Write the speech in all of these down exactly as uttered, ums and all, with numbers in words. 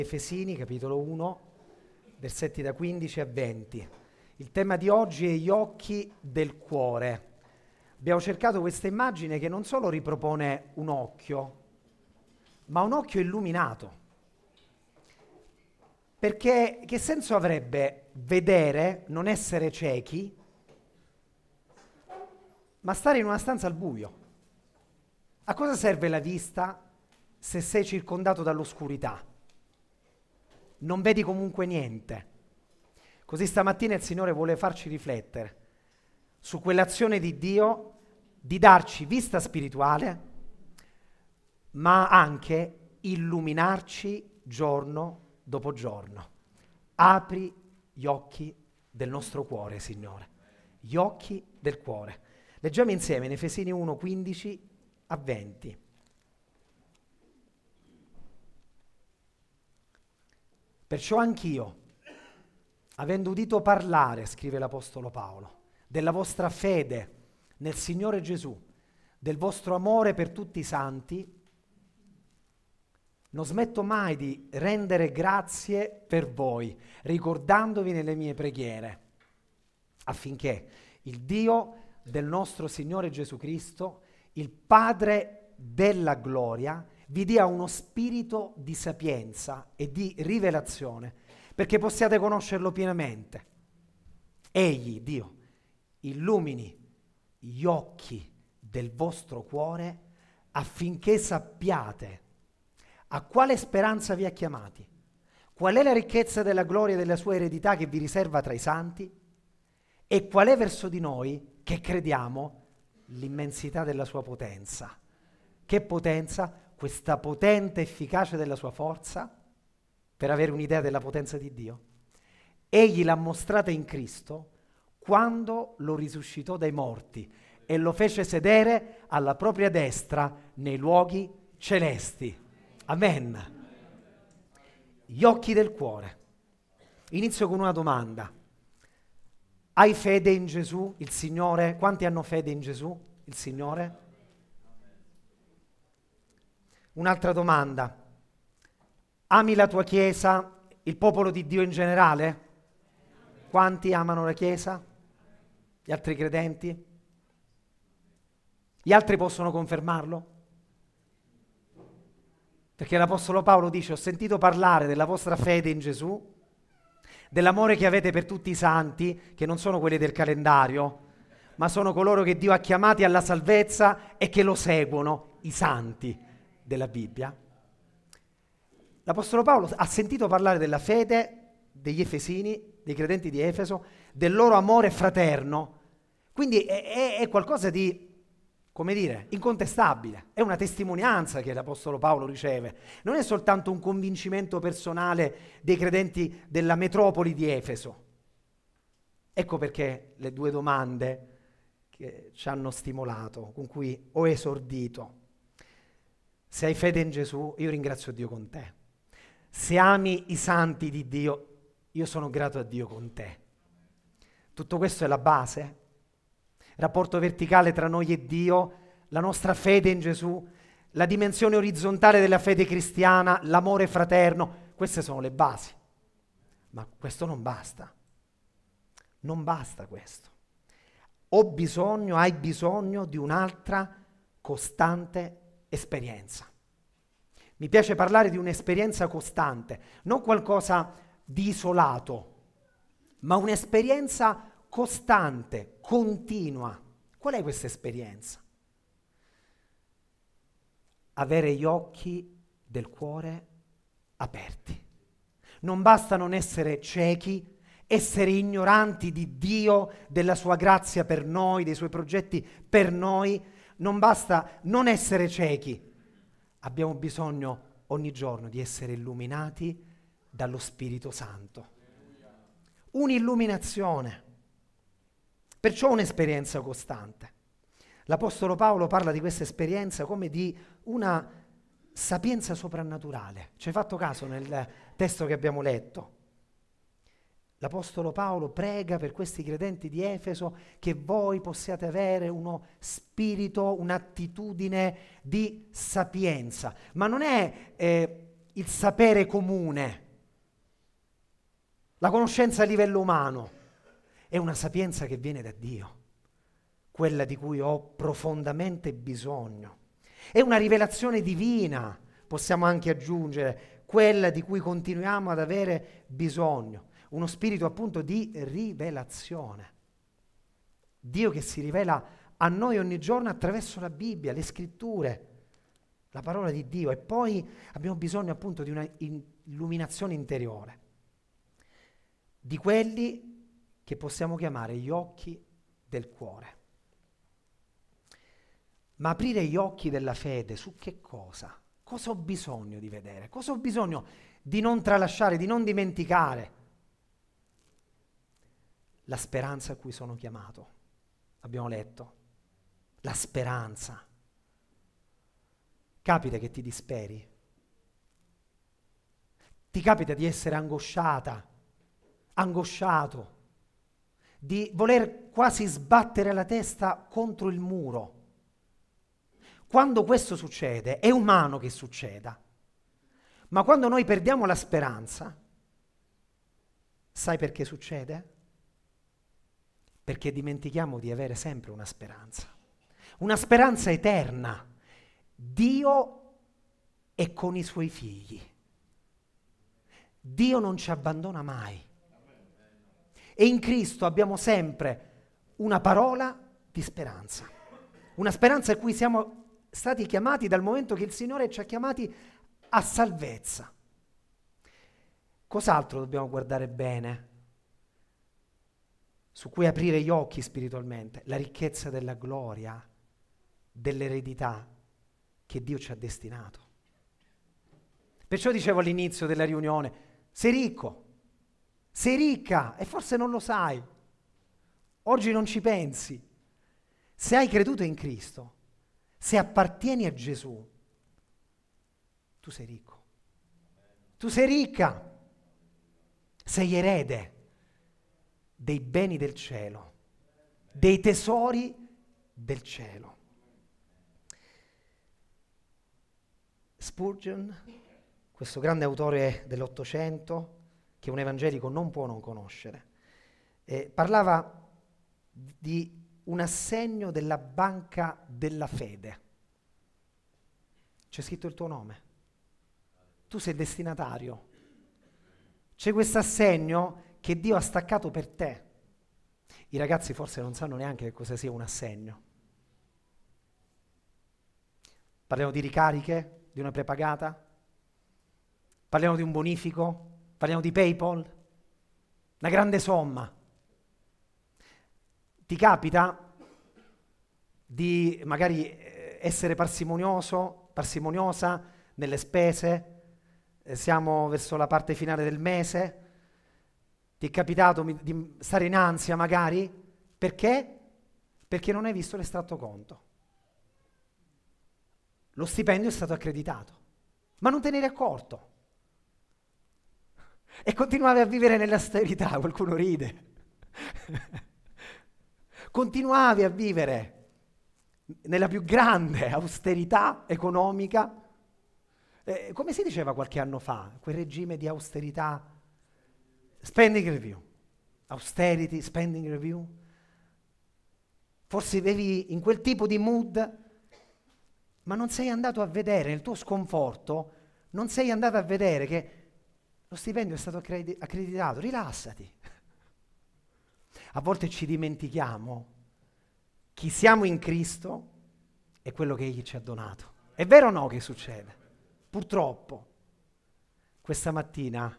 Efesini, capitolo uno, versetti da quindici a venti. Il tema di oggi è gli occhi del cuore. Abbiamo cercato questa immagine che non solo ripropone un occhio, ma un occhio illuminato. Perché che senso avrebbe vedere, non essere ciechi, ma stare in una stanza al buio? A cosa serve la vista se sei circondato dall'oscurità? Non vedi comunque niente. Così stamattina il Signore vuole farci riflettere su quell'azione di Dio di darci vista spirituale, ma anche illuminarci giorno dopo giorno. Apri gli occhi del nostro cuore, Signore, gli occhi del cuore. Leggiamo insieme in Efesini uno, quindici a venti. Perciò anch'io, avendo udito parlare, scrive l'Apostolo Paolo, della vostra fede nel Signore Gesù, del vostro amore per tutti i santi, non smetto mai di rendere grazie per voi, ricordandovi nelle mie preghiere, affinché il Dio del nostro Signore Gesù Cristo, il Padre della gloria, vi dia uno spirito di sapienza e di rivelazione, perché possiate conoscerlo pienamente. Egli, Dio, illumini gli occhi del vostro cuore affinché sappiate a quale speranza vi ha chiamati, qual è la ricchezza della gloria della sua eredità che vi riserva tra i santi e qual è verso di noi che crediamo l'immensità della sua potenza. Che potenza? Questa potente efficacia della sua forza, per avere un'idea della potenza di Dio. Egli l'ha mostrata in Cristo quando lo risuscitò dai morti e lo fece sedere alla propria destra nei luoghi celesti. Amen. Gli occhi del cuore. Inizio con una domanda. Hai fede in Gesù, il Signore? Quanti hanno fede in Gesù, il Signore? Un'altra domanda. Ami la tua Chiesa, il popolo di Dio in generale? Quanti amano la Chiesa? Gli altri credenti? Gli altri possono confermarlo? Perché l'Apostolo Paolo dice: ho sentito parlare della vostra fede in Gesù, dell'amore che avete per tutti i santi, che non sono quelli del calendario, ma sono coloro che Dio ha chiamati alla salvezza e che lo seguono, i santi della Bibbia. L'Apostolo Paolo ha sentito parlare della fede degli Efesini, dei credenti di Efeso, del loro amore fraterno, quindi è, è, è qualcosa di, come dire, incontestabile, è una testimonianza che l'Apostolo Paolo riceve, non è soltanto un convincimento personale dei credenti della metropoli di Efeso. Ecco perché le due domande che ci hanno stimolato, con cui ho esordito. Se hai fede in Gesù, io ringrazio Dio con te. Se ami i santi di Dio, io sono grato a Dio con te. Tutto questo è la base? Rapporto verticale tra noi e Dio, la nostra fede in Gesù, la dimensione orizzontale della fede cristiana, l'amore fraterno, queste sono le basi. Ma questo non basta. Non basta questo. Ho bisogno, hai bisogno di un'altra costante esperienza. Mi piace parlare di un'esperienza costante, non qualcosa di isolato, ma un'esperienza costante, continua. Qual è questa esperienza? Avere gli occhi del cuore aperti. Non basta non essere ciechi, essere ignoranti di Dio, della sua grazia per noi, dei suoi progetti per noi. Non basta non essere ciechi. Abbiamo bisogno ogni giorno di essere illuminati dallo Spirito Santo. Un'illuminazione. Perciò un'esperienza costante. L'Apostolo Paolo parla di questa esperienza come di una sapienza soprannaturale. Ci hai fatto caso nel testo che abbiamo letto? L'Apostolo Paolo prega per questi credenti di Efeso che voi possiate avere uno spirito, un'attitudine di sapienza. Ma non è eh, il sapere comune, la conoscenza a livello umano, è una sapienza che viene da Dio, quella di cui ho profondamente bisogno. È una rivelazione divina, possiamo anche aggiungere, quella di cui continuiamo ad avere bisogno, uno spirito appunto di rivelazione. Dio che si rivela a noi ogni giorno attraverso la Bibbia, le scritture, la parola di Dio, e poi abbiamo bisogno appunto di una illuminazione interiore, di quelli che possiamo chiamare gli occhi del cuore. Ma aprire gli occhi della fede su che cosa? Cosa ho bisogno di vedere? Cosa ho bisogno di non tralasciare, di non dimenticare? La speranza a cui sono chiamato. Abbiamo letto. La speranza. Capita che ti disperi? Ti capita di essere angosciata, angosciato, di voler quasi sbattere la testa contro il muro? Quando questo succede, è umano che succeda, ma quando noi perdiamo la speranza, sai perché succede? Perché dimentichiamo di avere sempre una speranza, una speranza eterna. Dio è con i suoi figli. Dio non ci abbandona mai. E in Cristo abbiamo sempre una parola di speranza, una speranza a cui siamo stati chiamati dal momento che il Signore ci ha chiamati a salvezza. Cos'altro dobbiamo guardare bene? Su cui aprire gli occhi spiritualmente? La ricchezza della gloria, dell'eredità che Dio ci ha destinato. Perciò dicevo all'inizio della riunione, sei ricco, sei ricca e forse non lo sai. Oggi non ci pensi. Se hai creduto in Cristo, se appartieni a Gesù, tu sei ricco. Tu sei ricca. Sei erede dei beni del cielo, dei tesori del cielo. Spurgeon, questo grande autore dell'Ottocento, che un evangelico non può non conoscere, eh, parlava di un assegno della banca della fede. C'è scritto il tuo nome. Tu sei destinatario. C'è questo assegno che Dio ha staccato per te. I ragazzi forse non sanno neanche che cosa sia un assegno. Parliamo di ricariche, di una prepagata? Parliamo di un bonifico? Parliamo di PayPal? Una grande somma. Ti capita di magari essere parsimonioso, parsimoniosa nelle spese? Eh, siamo verso la parte finale del mese. Ti è capitato di stare in ansia magari? Perché? Perché non hai visto l'estratto conto. Lo stipendio è stato accreditato, ma non te ne eri accorto. E continuavi a vivere nell'austerità, qualcuno ride. Continuavi a vivere nella più grande austerità economica. Eh, come si diceva qualche anno fa, quel regime di austerità, spending review, austerity, spending review. Forse vivi in quel tipo di mood, ma non sei andato a vedere, nel tuo sconforto, non sei andato a vedere che lo stipendio è stato accredi- accreditato. Rilassati. A volte ci dimentichiamo chi siamo in Cristo e quello che Egli ci ha donato. È vero o no che succede? Purtroppo. Questa mattina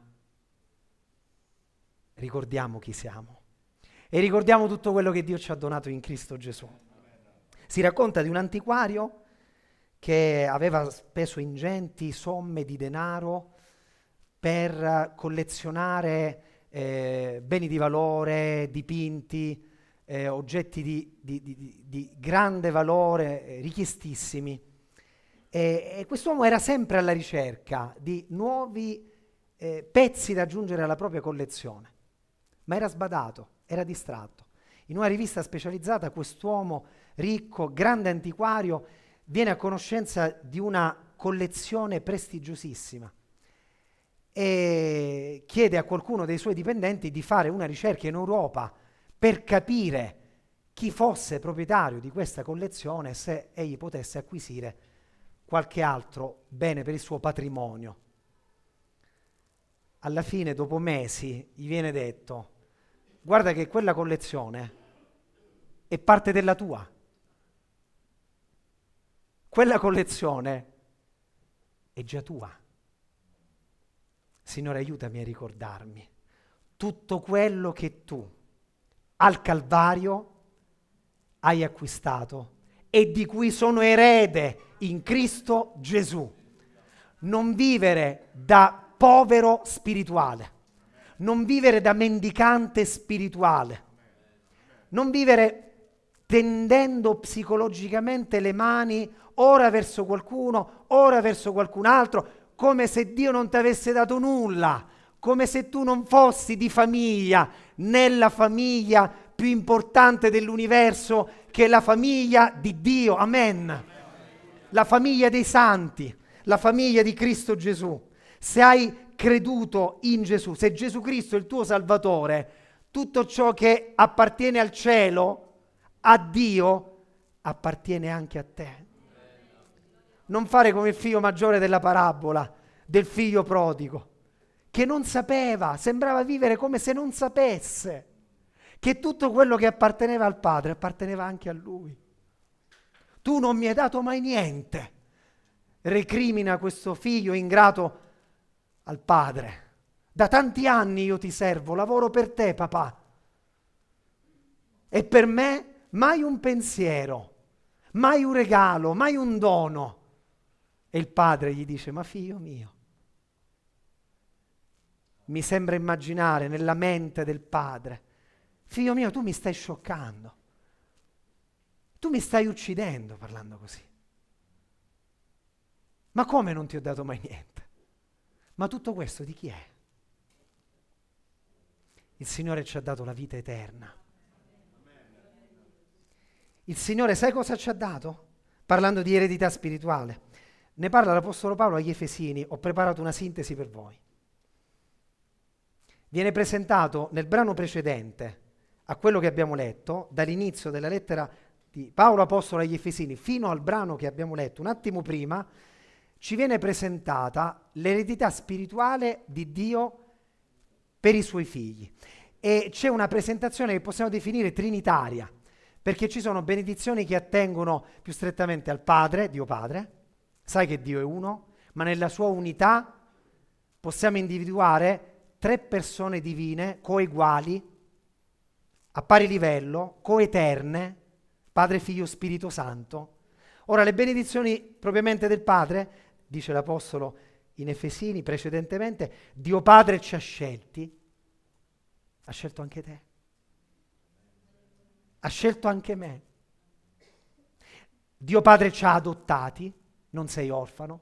ricordiamo chi siamo e ricordiamo tutto quello che Dio ci ha donato in Cristo Gesù. Si racconta di un antiquario che aveva speso ingenti somme di denaro per collezionare eh, beni di valore, dipinti, eh, oggetti di, di, di, di grande valore, eh, richiestissimi. E, e quest'uomo era sempre alla ricerca di nuovi eh, pezzi da aggiungere alla propria collezione, ma era sbadato, era distratto. In una rivista specializzata quest'uomo ricco, grande antiquario, viene a conoscenza di una collezione prestigiosissima e chiede a qualcuno dei suoi dipendenti di fare una ricerca in Europa per capire chi fosse proprietario di questa collezione e se egli potesse acquisire qualche altro bene per il suo patrimonio. Alla fine, dopo mesi, gli viene detto: guarda che quella collezione è parte della tua. Quella collezione è già tua. Signore, aiutami a ricordarmi tutto quello che tu al Calvario hai acquistato e di cui sono erede in Cristo Gesù. Non vivere da povero spirituale, non vivere da mendicante spirituale, non vivere tendendo psicologicamente le mani ora verso qualcuno, ora verso qualcun altro, come se Dio non ti avesse dato nulla, come se tu non fossi di famiglia, nella famiglia più importante dell'universo, che è la famiglia di Dio. Amen. La famiglia dei santi, la famiglia di Cristo Gesù. Se hai creduto in Gesù, se Gesù Cristo è il tuo Salvatore, tutto ciò che appartiene al cielo, a Dio, appartiene anche a te. Non fare come il figlio maggiore della parabola, del figlio prodigo, che non sapeva, sembrava vivere come se non sapesse che tutto quello che apparteneva al padre apparteneva anche a lui. Tu non mi hai dato mai niente, recrimina questo figlio ingrato al padre. Da tanti anni io ti servo, lavoro per te, papà. E per me mai un pensiero, mai un regalo, mai un dono. E il padre gli dice: ma figlio mio, mi sembra immaginare nella mente del padre: figlio mio, tu mi stai scioccando, tu mi stai uccidendo parlando così. Ma come non ti ho dato mai niente? Ma tutto questo di chi è? Il Signore ci ha dato la vita eterna. Il Signore, sai cosa ci ha dato? Parlando di eredità spirituale. Ne parla l'Apostolo Paolo agli Efesini, ho preparato una sintesi per voi. Viene presentato nel brano precedente a quello che abbiamo letto, dall'inizio della lettera di Paolo Apostolo agli Efesini fino al brano che abbiamo letto un attimo prima, ci viene presentata l'eredità spirituale di Dio per i suoi figli. E c'è una presentazione che possiamo definire trinitaria, perché ci sono benedizioni che attengono più strettamente al Padre, Dio Padre. Sai che Dio è uno, ma nella sua unità possiamo individuare tre persone divine, coeguali, a pari livello, coeterne, Padre, Figlio, Spirito Santo. Ora, le benedizioni propriamente del Padre, dice l'Apostolo in Efesini precedentemente, Dio Padre ci ha scelti, ha scelto anche te, ha scelto anche me. Dio Padre ci ha adottati, non sei orfano,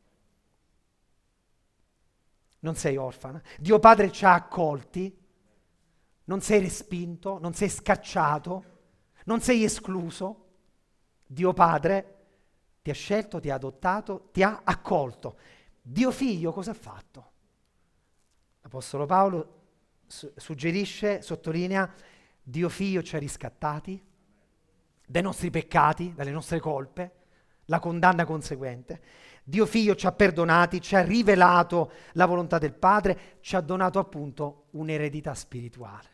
non sei orfana. Dio Padre ci ha accolti, non sei respinto, non sei scacciato, non sei escluso. Dio Padre ti ha scelto, ti ha adottato, ti ha accolto. Dio Figlio cosa ha fatto? L'Apostolo Paolo su- suggerisce, sottolinea, Dio Figlio ci ha riscattati dai nostri peccati, dalle nostre colpe, la condanna conseguente. Dio Figlio ci ha perdonati, ci ha rivelato la volontà del Padre, ci ha donato appunto un'eredità spirituale.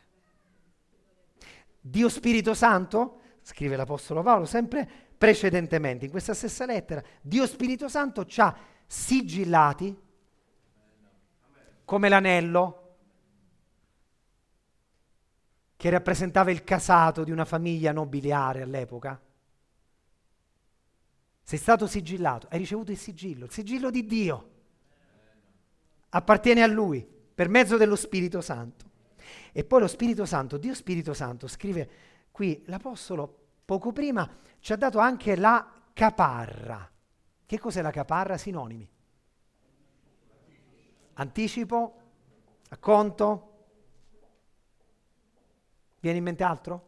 Dio Spirito Santo, scrive l'Apostolo Paolo sempre precedentemente in questa stessa lettera, Dio Spirito Santo ci ha sigillati come l'anello che rappresentava il casato di una famiglia nobiliare all'epoca. Sei stato sigillato, hai ricevuto il sigillo, il sigillo di Dio. Appartiene a Lui per mezzo dello Spirito Santo. E poi lo Spirito Santo, Dio Spirito Santo, scrive qui l'Apostolo poco prima, ci ha dato anche la caparra. Che cos'è la caparra? Sinonimi. Anticipo, acconto. Viene in mente altro?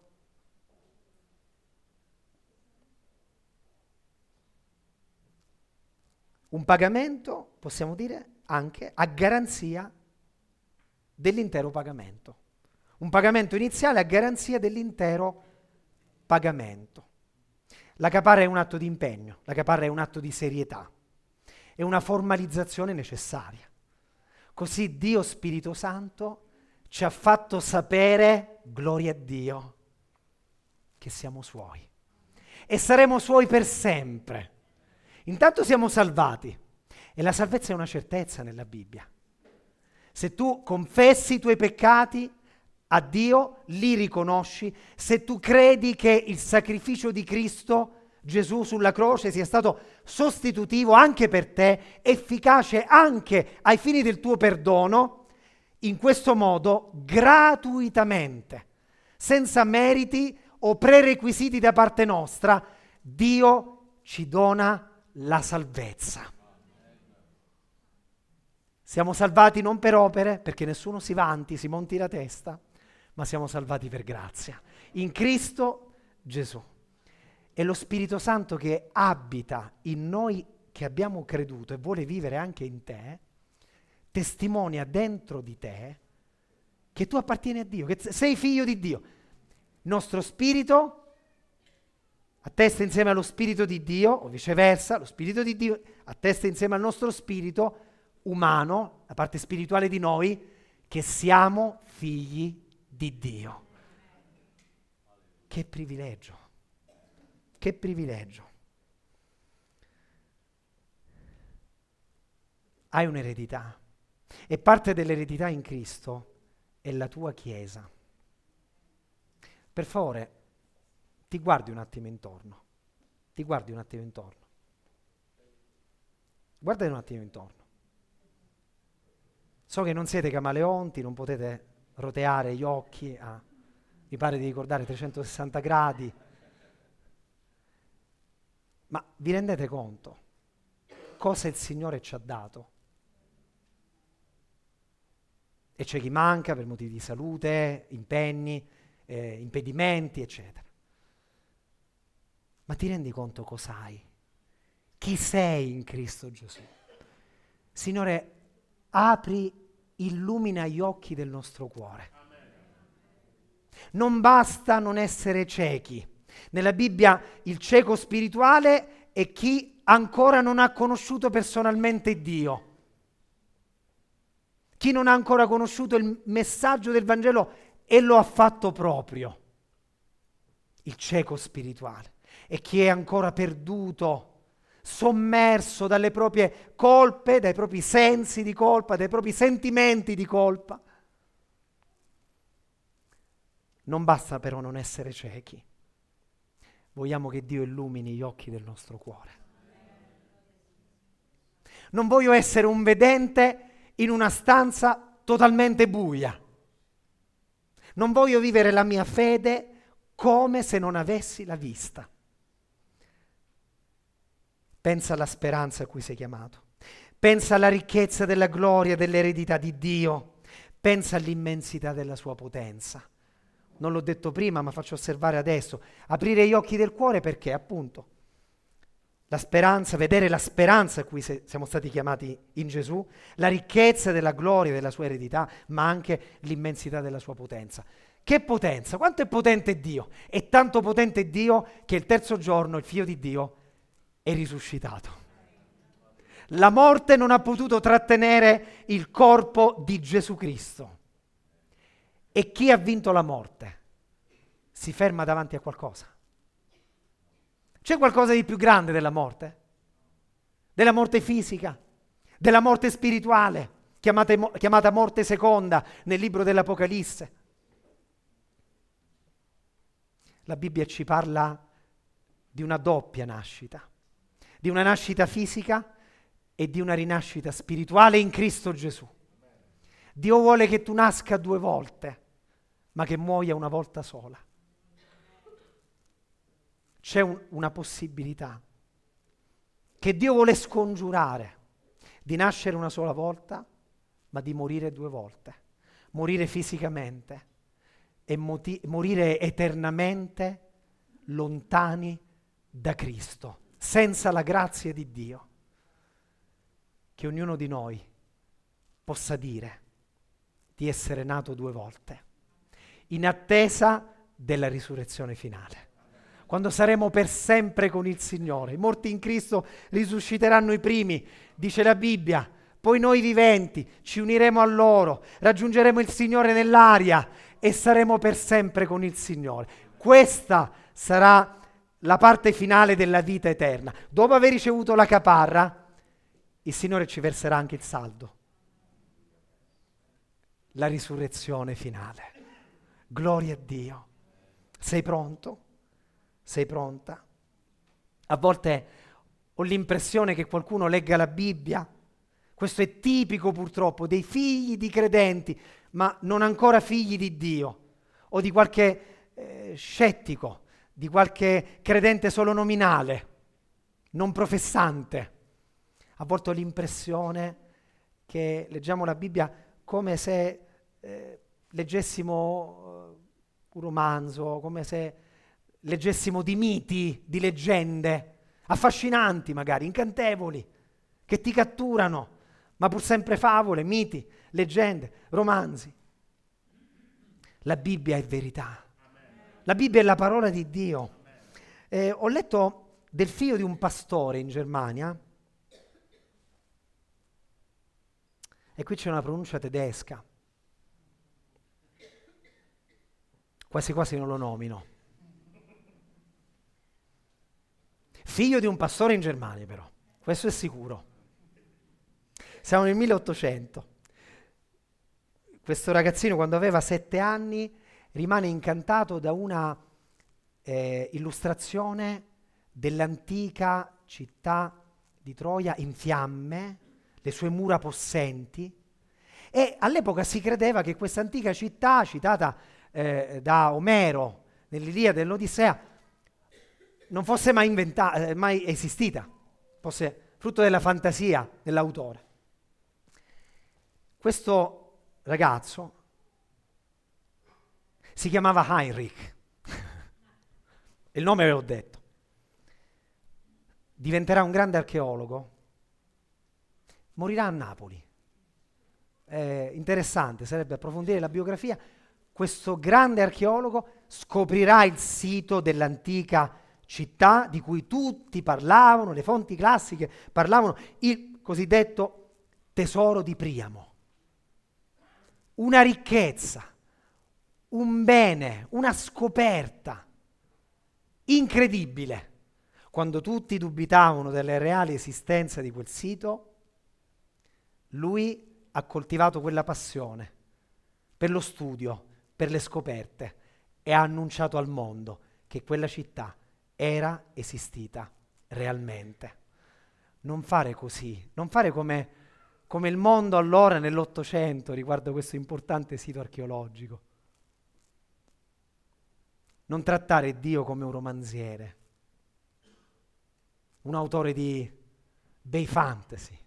Un pagamento, possiamo dire, anche a garanzia dell'intero pagamento. Un pagamento iniziale a garanzia dell'intero pagamento. La caparra è un atto di impegno, la caparra è un atto di serietà, è una formalizzazione necessaria. Così Dio Spirito Santo ci ha fatto sapere, gloria a Dio, che siamo Suoi. E saremo Suoi per sempre. Intanto siamo salvati. E la salvezza è una certezza nella Bibbia. Se tu confessi i tuoi peccati a Dio, li riconosci. Se tu credi che il sacrificio di Cristo, Gesù sulla croce, sia stato sostitutivo anche per te, efficace anche ai fini del tuo perdono, in questo modo, gratuitamente, senza meriti o prerequisiti da parte nostra, Dio ci dona la salvezza. Siamo salvati non per opere, perché nessuno si vanti, si monti la testa, ma siamo salvati per grazia. In Cristo Gesù. È lo Spirito Santo che abita in noi che abbiamo creduto e vuole vivere anche in te, testimonia dentro di te che tu appartieni a Dio, che sei figlio di Dio. Il nostro spirito attesta insieme allo Spirito di Dio, o viceversa, lo Spirito di Dio attesta insieme al nostro spirito umano, la parte spirituale di noi, che siamo figli di Dio. Che privilegio, che privilegio. Hai un'eredità e parte dell'eredità in Cristo è la tua Chiesa. Per favore, ti guardi un attimo intorno, ti guardi un attimo intorno, guardate un attimo intorno. So che non siete camaleonti, non potete roteare gli occhi, a, mi pare di ricordare, trecentosessanta gradi, ma vi rendete conto cosa il Signore ci ha dato? E c'è chi manca per motivi di salute, impegni, eh, impedimenti, eccetera. Ma ti rendi conto cos'hai? Chi sei in Cristo Gesù? Signore, apri, illumina gli occhi del nostro cuore. Non basta non essere ciechi. Nella Bibbia il cieco spirituale è chi ancora non ha conosciuto personalmente Dio. Chi non ha ancora conosciuto il messaggio del Vangelo e lo ha fatto proprio. Il cieco spirituale. E chi è ancora perduto, sommerso dalle proprie colpe, dai propri sensi di colpa, dai propri sentimenti di colpa. Non basta però non essere ciechi. Vogliamo che Dio illumini gli occhi del nostro cuore. Non voglio essere un vedente in una stanza totalmente buia. Non voglio vivere la mia fede come se non avessi la vista. Pensa alla speranza a cui sei chiamato. Pensa alla ricchezza della gloria, dell'eredità di Dio. Pensa all'immensità della sua potenza. Non l'ho detto prima, ma faccio osservare adesso. Aprire gli occhi del cuore perché, appunto, la speranza, vedere la speranza a cui se, siamo stati chiamati in Gesù, la ricchezza della gloria della sua eredità, ma anche l'immensità della sua potenza. Che potenza! Quanto è potente Dio! È tanto potente Dio che il terzo giorno il Figlio di Dio è risuscitato. La morte non ha potuto trattenere il corpo di Gesù Cristo. E chi ha vinto la morte si ferma davanti a qualcosa. C'è qualcosa di più grande della morte? Della morte fisica, della morte spirituale, chiamata, chiamata morte seconda nel libro dell'Apocalisse. La Bibbia ci parla di una doppia nascita, di una nascita fisica e di una rinascita spirituale in Cristo Gesù. Dio vuole che tu nasca due volte, ma che muoia una volta sola. C'è un, una possibilità che Dio vuole scongiurare di nascere una sola volta, ma di morire due volte. Morire fisicamente e moti- morire eternamente lontani da Cristo, senza la grazia di Dio. Che ognuno di noi possa dire di essere nato due volte, in attesa della risurrezione finale. Quando saremo per sempre con il Signore, i morti in Cristo risusciteranno i primi, dice la Bibbia, poi noi viventi ci uniremo a loro, raggiungeremo il Signore nell'aria e saremo per sempre con il Signore. Questa sarà la parte finale della vita eterna. Dopo aver ricevuto la caparra, il Signore ci verserà anche il saldo. La risurrezione finale. Gloria a Dio. Sei pronto? Sei pronta? A volte ho l'impressione che qualcuno legga la Bibbia. Questo è tipico purtroppo dei figli di credenti, ma non ancora figli di Dio, o di qualche eh, scettico, di qualche credente solo nominale, non professante. A volte ho l'impressione che leggiamo la Bibbia come se eh, leggessimo un romanzo, come se leggessimo di miti, di leggende, affascinanti magari, incantevoli, che ti catturano, ma pur sempre favole, miti, leggende, romanzi. La Bibbia è verità. La Bibbia è la parola di Dio. Eh, ho letto del figlio di un pastore in Germania, e qui c'è una pronuncia tedesca, quasi quasi non lo nomino. Figlio di un pastore in Germania però, questo è sicuro. Siamo nel milleottocento. Questo ragazzino quando aveva sette anni rimane incantato da una eh, illustrazione dell'antica città di Troia in fiamme, le sue mura possenti, e all'epoca si credeva che questa antica città, citata eh, da Omero nell'Iliade e dell'Odissea, non fosse mai inventata, eh, mai esistita, fosse frutto della fantasia dell'autore. Questo ragazzo si chiamava Heinrich, il nome ve l'ho detto, diventerà un grande archeologo, morirà a Napoli. È interessante, sarebbe approfondire la biografia. Questo grande archeologo scoprirà il sito dell'antica città di cui tutti parlavano, le fonti classiche parlavano, il cosiddetto tesoro di Priamo. Una ricchezza, un bene, una scoperta incredibile. Quando tutti dubitavano della reale esistenza di quel sito, lui ha coltivato quella passione per lo studio, per le scoperte, e ha annunciato al mondo che quella città era esistita realmente. Non fare così, non fare come, come il mondo allora nell'Ottocento riguardo questo importante sito archeologico. Non trattare Dio come un romanziere, un autore di bei fantasy.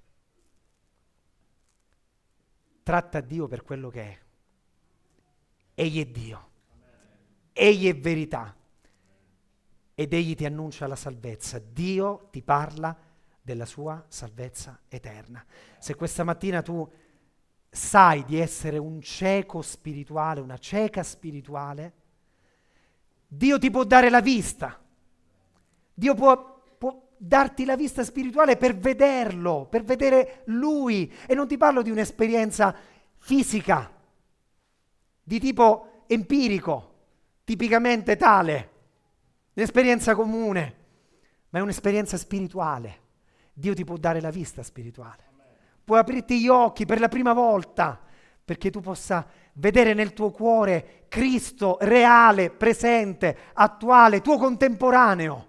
Tratta Dio per quello che è. Egli è Dio. Egli è verità. Ed Egli ti annuncia la salvezza. Dio ti parla della sua salvezza eterna. Se questa mattina tu sai di essere un cieco spirituale, una cieca spirituale, Dio ti può dare la vista. Dio può, può darti la vista spirituale per vederlo, per vedere Lui. E non ti parlo di un'esperienza fisica, di tipo empirico, tipicamente tale, un'esperienza comune, ma è un'esperienza spirituale. Dio ti può dare la vista spirituale. Può aprirti gli occhi per la prima volta, perché tu possa vedere nel tuo cuore Cristo reale, presente, attuale, tuo contemporaneo.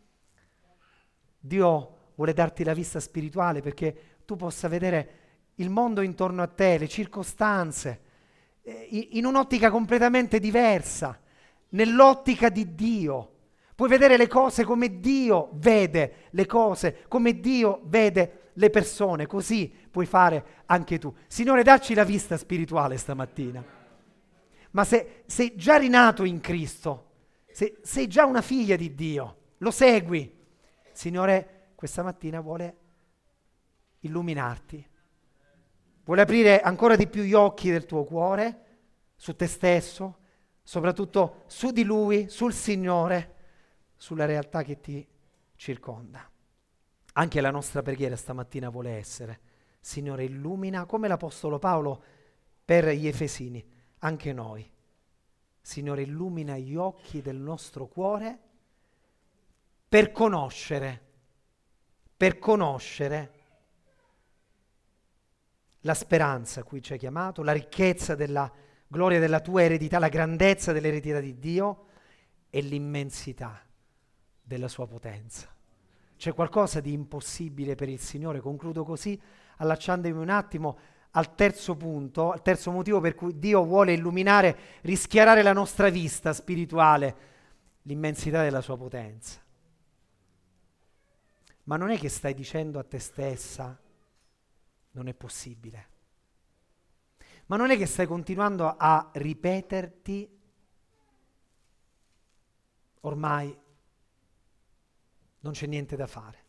Dio vuole darti la vista spirituale perché tu possa vedere il mondo intorno a te, le circostanze, eh, in un'ottica completamente diversa, nell'ottica di Dio. Puoi vedere le cose come Dio vede le cose, come Dio vede le persone, così puoi fare anche tu. Signore, dacci la vista spirituale stamattina. Ma se sei già rinato in Cristo, se sei già una figlia di Dio, lo segui. Signore, questa mattina vuole illuminarti, vuole aprire ancora di più gli occhi del tuo cuore su te stesso, soprattutto su di Lui, sul Signore, sulla realtà che ti circonda. Anche la nostra preghiera stamattina vuole essere: Signore, illumina, come l'Apostolo Paolo per gli Efesini, anche noi. Signore, illumina gli occhi del nostro cuore per conoscere, per conoscere la speranza a cui ci hai chiamato, la ricchezza della gloria della tua eredità, la grandezza dell'eredità di Dio e l'immensità della sua potenza. C'è qualcosa di impossibile per il Signore? Concludo così, allacciandomi un attimo al terzo punto, al terzo motivo per cui Dio vuole illuminare, rischiarare la nostra vista spirituale, l'immensità della sua potenza. Ma non è che stai dicendo a te stessa: non è possibile. Ma non è che stai continuando a ripeterti: ormai non c'è niente da fare.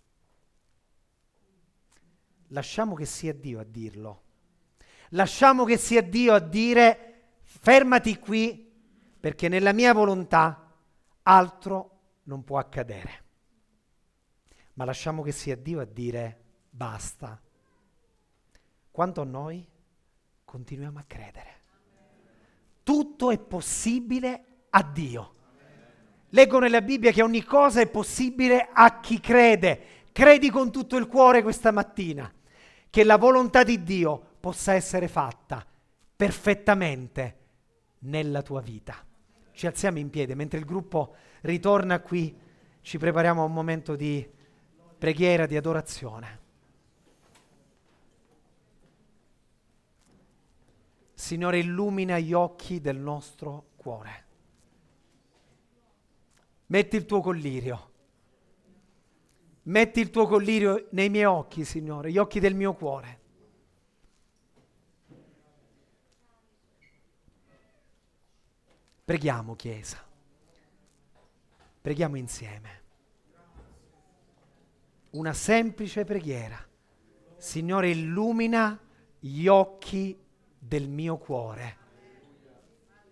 Lasciamo che sia Dio a dirlo. Lasciamo che sia Dio a dire: fermati qui, perché nella mia volontà altro non può accadere. Ma lasciamo che sia Dio a dire: basta. Quanto a noi, continuiamo a credere. Tutto è possibile a Dio. Leggo nella Bibbia che ogni cosa è possibile a chi crede. Credi con tutto il cuore questa mattina che la volontà di Dio possa essere fatta perfettamente nella tua vita. Ci alziamo in piedi mentre il gruppo ritorna qui, ci prepariamo a un momento di preghiera, di adorazione. Signore, illumina gli occhi del nostro cuore. Metti il tuo collirio. Metti il tuo collirio nei miei occhi, Signore, gli occhi del mio cuore. Preghiamo, Chiesa. Preghiamo insieme. Una semplice preghiera. Signore, illumina gli occhi del mio cuore.